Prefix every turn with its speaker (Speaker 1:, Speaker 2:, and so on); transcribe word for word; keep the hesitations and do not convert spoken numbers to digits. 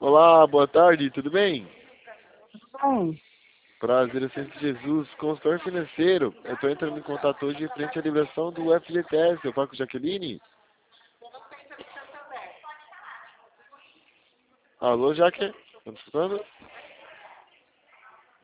Speaker 1: Olá, boa tarde, tudo bem?
Speaker 2: Bom,
Speaker 1: Prazer, eu sou Jesus, consultor financeiro. Eu estou entrando em contato hoje frente à liberação do F G T S. Eu falo com Jaqueline? Alô, Jaque? Tá me escutando?